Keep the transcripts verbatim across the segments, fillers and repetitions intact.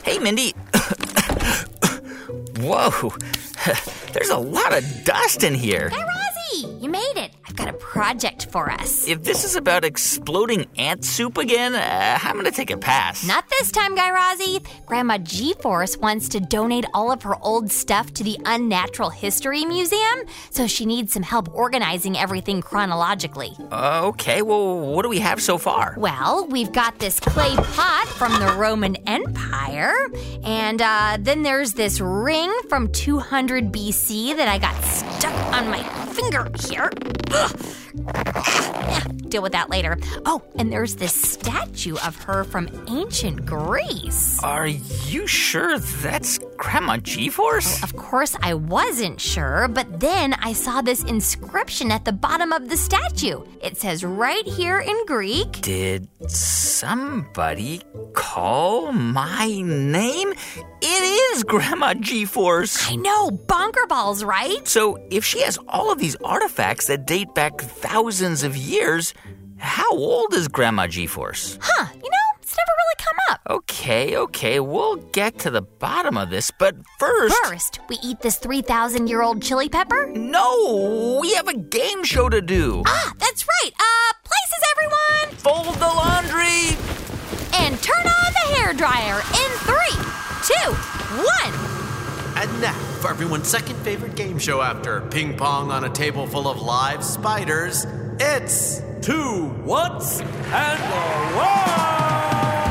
Hey, Mindy. Whoa, there's a lot of dust in here. Guy Razzie, you made it. I've got a project for us. If this is about exploding ant soup again, uh, I'm going to take a pass. Not this time, Guy Razzie. Grandma G-Force wants to donate all of her old stuff to the Unnatural History Museum, so she needs some help organizing everything chronologically. Uh, okay, well, what do we have so far? Well, we've got this clay pot from the Roman Empire, and uh, then there's this ring from two hundred B C that I got stuck on my finger here. Ugh. Yeah, deal with that later. Oh, and there's this statue of her from ancient Greece. Are you sure that's Grandma G-Force? Well, of course I wasn't sure, but then I saw this inscription at the bottom of the statue. It says right here in Greek, Did somebody call my name? It is Grandma G-Force. I know, bonker balls, right? So if she has all of these artifacts that date back thousands of years, how old is Grandma G-Force? Huh, you know, it's never really come up. Okay, okay, we'll get to the bottom of this, but first... First, we eat this three thousand year old chili pepper? No, we have a game show to do. Ah, that's right. Uh, places, everyone. Fold the laundry. And turn on the hairdryer in three, two, one. And now, for everyone's second favorite game show after ping pong on a table full of live spiders, it's Two Whats and a Wow!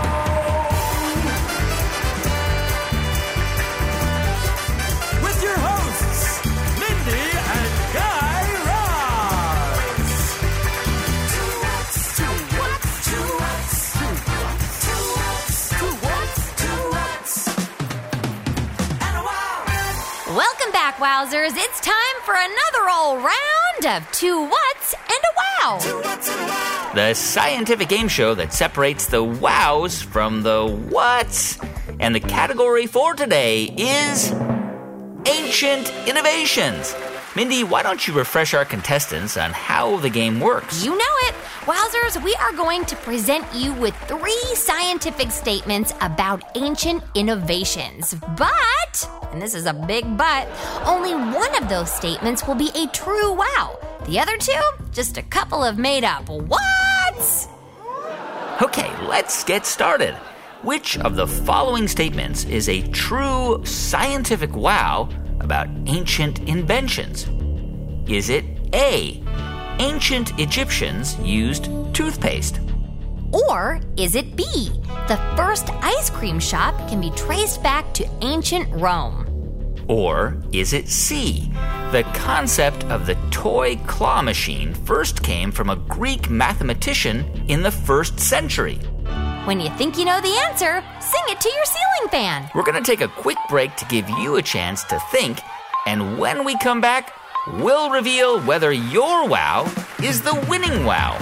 With your hosts, Mindy and Guy Raz. Two Whats, Two Whats, Two Whats, Two Whats, Two Whats, Two Whats, and a Wow! Welcome back, Wowzers. It's time for another old round of Two Whats and a Wow. Two Whats and a Wow! The scientific game show that separates the wows from the whats. And the category for today is Ancient Innovations. Mindy, why don't you refresh our contestants on how the game works? You know it. Wowzers, we are going to present you with three scientific statements about ancient innovations. But, and this is a big but, only one of those statements will be a true wow. The other two, just a couple of made-up whats. Okay, let's get started. Which of the following statements is a true scientific wow about ancient inventions? Is it A, ancient Egyptians used toothpaste? Or is it B, the first ice cream shop can be traced back to ancient Rome? Or is it C, the concept of the toy claw machine first came from a Greek mathematician in the first century? When you think you know the answer, sing it to your ceiling fan. We're going to take a quick break to give you a chance to think, and when we come back, we'll reveal whether your wow is the winning wow.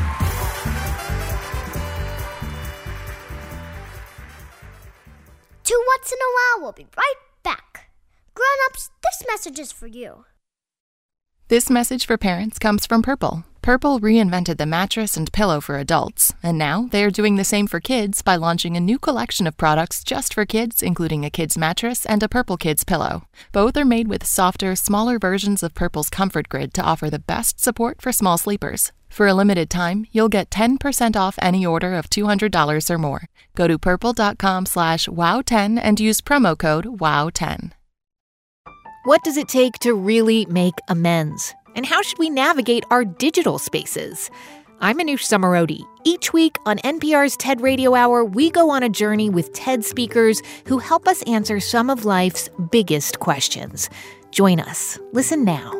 Two Whats in a Wow. We'll be right back. Grown-ups, this message is for you. This message for parents comes from Purple. Purple reinvented the mattress and pillow for adults, and now they are doing the same for kids by launching a new collection of products just for kids, including a kids mattress and a Purple Kids pillow. Both are made with softer, smaller versions of Purple's Comfort Grid to offer the best support for small sleepers. For a limited time, you'll get ten percent off any order of two hundred dollars or more. Go to purple.com slash wow ten and use promo code wow ten. What does it take to really make amends? And how should we navigate our digital spaces? I'm Anoush Samarodi. Each week on N P R's TED Radio Hour, we go on a journey with TED speakers who help us answer some of life's biggest questions. Join us. Listen now.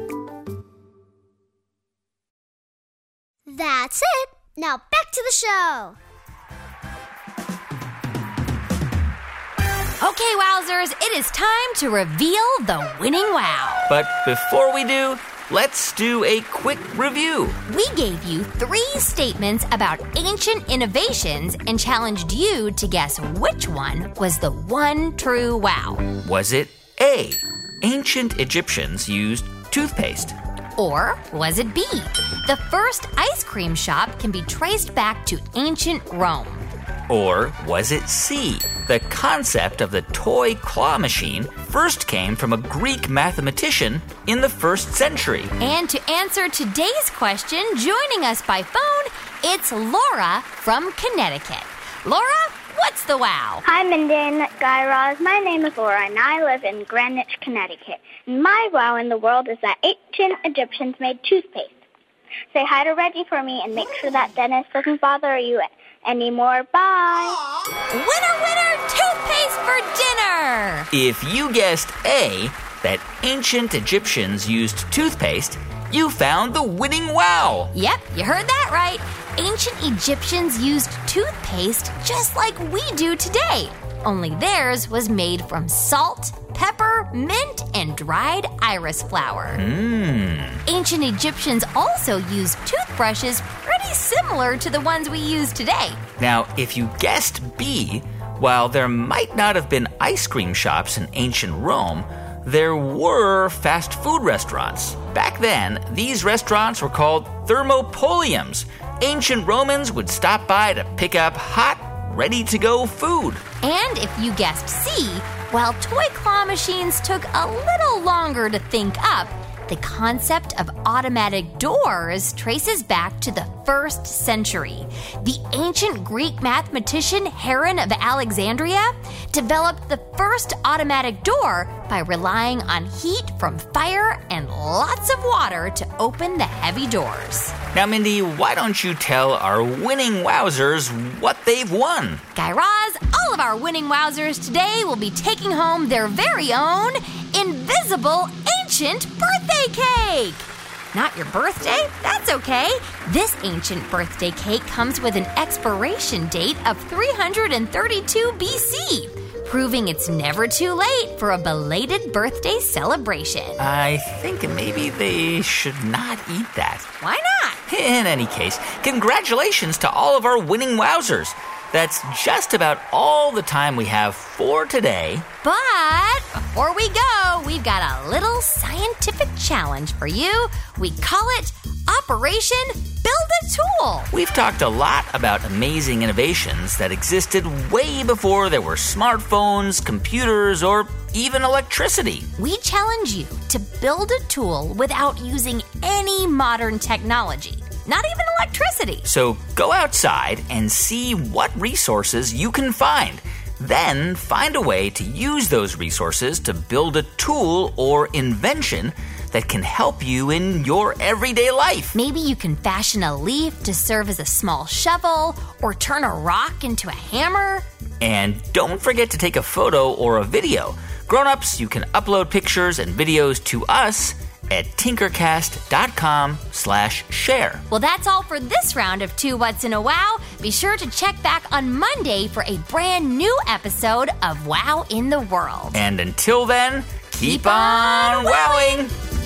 That's it. Now back to the show. Okay, Wowzers, it is time to reveal the winning wow. But before we do, let's do a quick review. We gave you three statements about ancient innovations and challenged you to guess which one was the one true wow. Was it A, ancient Egyptians used toothpaste? Or was it B, the first ice cream shop can be traced back to ancient Rome? Or was it C? The concept of the toy claw machine first came from a Greek mathematician in the first century. And to answer today's question, joining us by phone, it's Laura from Connecticut. Laura, what's the wow? Hi, Mindy and Guy Raz. My name is Laura, and I live in Greenwich, Connecticut. And my wow in the world is that ancient Egyptians made toothpaste. Say hi to Reggie for me, and make sure that Dennis doesn't bother you anymore. Bye. Winner, winner, toothpaste for dinner. If you guessed A, that ancient Egyptians used toothpaste, you found the winning wow. Yep, you heard that right. Ancient Egyptians used toothpaste just like we do today. Only theirs was made from salt, pepper, mint, and dried iris flower. Mmm. Ancient Egyptians also used toothbrushes pretty similar to the ones we use today. Now, if you guessed B, while there might not have been ice cream shops in ancient Rome, there were fast food restaurants. Back then, these restaurants were called thermopoliums. Ancient Romans would stop by to pick up hot, ready-to-go food. And if you guessed C, while toy claw machines took a little longer to think up, the concept of automatic doors traces back to the first century. The ancient Greek mathematician Heron of Alexandria developed the first automatic door by relying on heat from fire and lots of water to open the heavy doors. Now, Mindy, why don't you tell our winning wowzers what they've won? Guy Raz, all of our winning wowzers today will be taking home their very own invisible ancient birthday cake. Not your birthday? That's okay. This ancient birthday cake comes with an expiration date of three hundred thirty-two B C, proving it's never too late for a belated birthday celebration. I think maybe they should not eat that. Why not? In any case, congratulations to all of our winning wowzers. That's just about all the time we have for today. But before we go, we've got a little scientific challenge for you. We call it Operation Build a Tool. We've talked a lot about amazing innovations that existed way before there were smartphones, computers, or even electricity. We challenge you to build a tool without using any modern technology. Not even electricity. So go outside and see what resources you can find. Then find a way to use those resources to build a tool or invention that can help you in your everyday life. Maybe you can fashion a leaf to serve as a small shovel or turn a rock into a hammer. And don't forget to take a photo or a video. Grown-ups, you can upload pictures and videos to us at tinkercast.com slash share. Well, that's all for this round of Two What's in a Wow. Be sure to check back on Monday for a brand new episode of Wow in the World. And until then, keep, keep on wowing!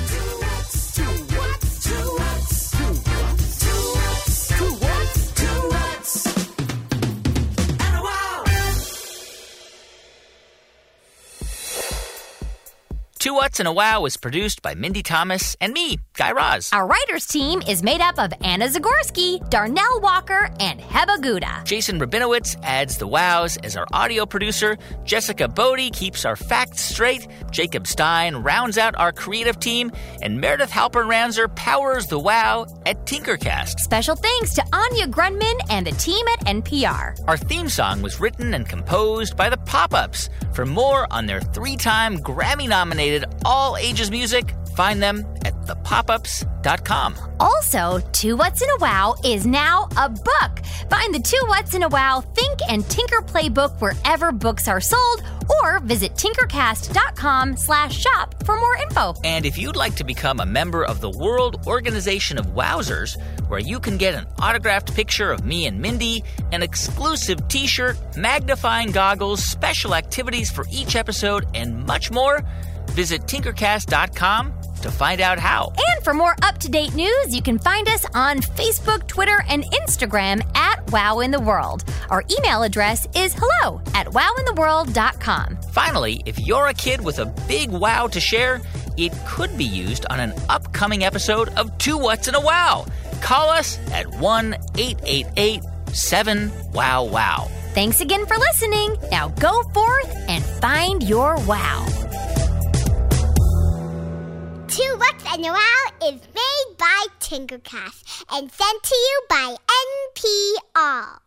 Two What's in a Wow was produced by Mindy Thomas and me, Guy Raz. Our writers team is made up of Anna Zagorski, Darnell Walker, and Heba Gouda. Jason Rabinowitz adds the wows as our audio producer. Jessica Bodie keeps our facts straight. Jacob Stein rounds out our creative team. And Meredith Halpern-Ranzer powers the wow at Tinkercast. Special thanks to Anya Grunman and the team at N P R. Our theme song was written and composed by the Pop-Ups. For more on their three-time Grammy-nominated all-ages music, find them at the pop ups dot com. Also, Two What's in a Wow is now a book. Find the Two What's in a Wow Think and Tinker Playbook wherever books are sold, or visit tinkercast.com slash shop for more info. And if you'd like to become a member of the World Organization of Wowzers, where you can get an autographed picture of me and Mindy, an exclusive t-shirt, magnifying goggles, special activities for each episode, and much more, visit tinkercast dot com to find out how. And for more up-to-date news, you can find us on Facebook, Twitter, and Instagram at Wow in the World. Our email address is hello at wow in the world dot com. Finally, if you're a kid with a big wow to share, it could be used on an upcoming episode of Two What's in a Wow. Call us at one eight eight eight seven wow wow. Thanks again for listening. Now go forth and find your wow. Two What's and a Wow is made by Tinkercast and sent to you by N P R.